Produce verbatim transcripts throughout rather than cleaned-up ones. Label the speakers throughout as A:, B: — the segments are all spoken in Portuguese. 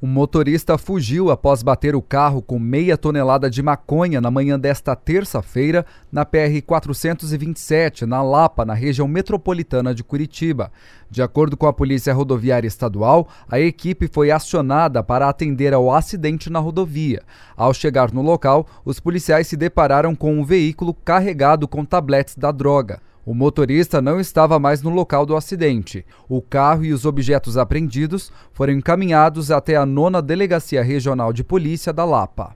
A: Um motorista fugiu após bater o carro com meia tonelada de maconha na manhã desta terça-feira na P R quatrocentos e vinte e sete, na Lapa, na região metropolitana de Curitiba. De acordo com a Polícia Rodoviária Estadual, a equipe foi acionada para atender ao acidente na rodovia. Ao chegar no local, os policiais se depararam com um veículo carregado com tabletes da droga. O motorista não estava mais no local do acidente. O carro e os objetos apreendidos foram encaminhados até a nona Delegacia Regional de Polícia da Lapa.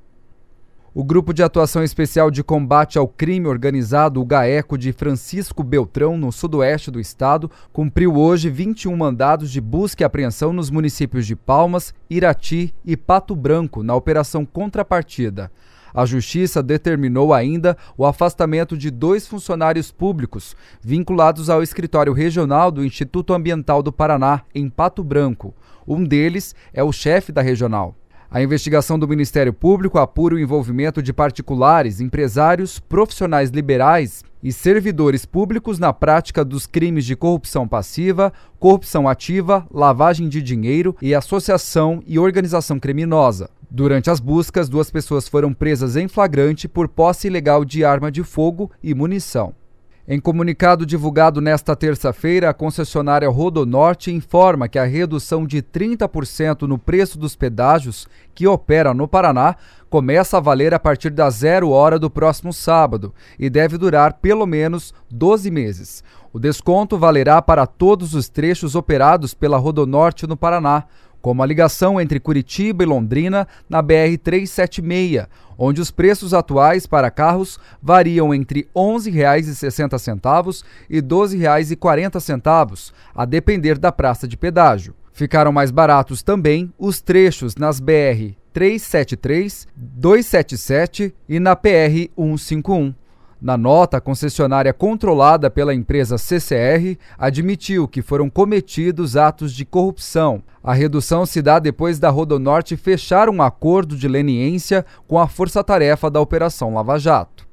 A: O Grupo de Atuação Especial de Combate ao Crime Organizado, o GAECO, de Francisco Beltrão, no sudoeste do estado, cumpriu hoje vinte e um mandados de busca e apreensão nos municípios de Palmas, Irati e Pato Branco, na Operação Contrapartida. A Justiça determinou ainda o afastamento de dois funcionários públicos vinculados ao Escritório Regional do Instituto Ambiental do Paraná, em Pato Branco. Um deles é o chefe da regional. A investigação do Ministério Público apura o envolvimento de particulares, empresários, profissionais liberais e servidores públicos na prática dos crimes de corrupção passiva, corrupção ativa, lavagem de dinheiro e associação e organização criminosa. Durante as buscas, duas pessoas foram presas em flagrante por posse ilegal de arma de fogo e munição. Em comunicado divulgado nesta terça-feira, a concessionária Rodonorte informa que a redução de trinta por cento no preço dos pedágios que opera no Paraná começa a valer a partir da zero hora do próximo sábado e deve durar pelo menos doze meses. O desconto valerá para todos os trechos operados pela Rodonorte no Paraná, como a ligação entre Curitiba e Londrina na B R trezentos e setenta e seis, onde os preços atuais para carros variam entre onze reais e sessenta centavos e doze reais e quarenta centavos, a depender da praça de pedágio. Ficaram mais baratos também os trechos nas B R trezentos e setenta e três, duzentos e setenta e sete e na P R cento e cinquenta e um. Na nota, a concessionária controlada pela empresa C C R admitiu que foram cometidos atos de corrupção. A redução se dá depois da Rodonorte fechar um acordo de leniência com a Força Tarefa da Operação Lava Jato.